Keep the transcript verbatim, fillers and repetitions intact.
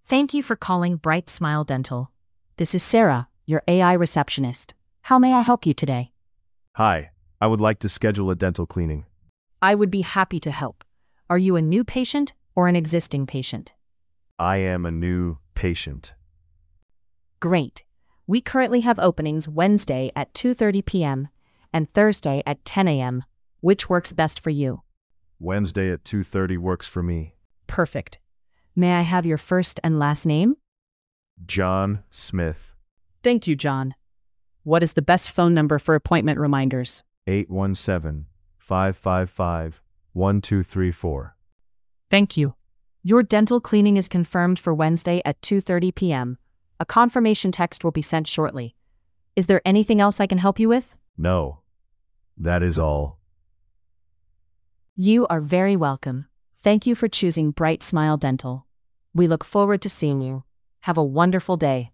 Thank you for calling Bright Smile Dental. This is Sarah, your A I receptionist. How may I help you today? Hi, I would like to schedule a dental cleaning. I would be happy to help. Are you a new patient or an existing patient? I am a new patient. Great. We currently have openings Wednesday at two thirty p m and Thursday at ten a m Which works best for you? Wednesday at two thirty works for me. Perfect. May I have your first and last name? John Smith. Thank you, John. What is the best phone number for appointment reminders? eight one seven, five five five, one two three four. Thank you. Your dental cleaning is confirmed for Wednesday at two thirty p m A confirmation text will be sent shortly. Is there anything else I can help you with? No. That is all. You are very welcome. Thank you for choosing Bright Smile Dental. We look forward to seeing you. Have a wonderful day.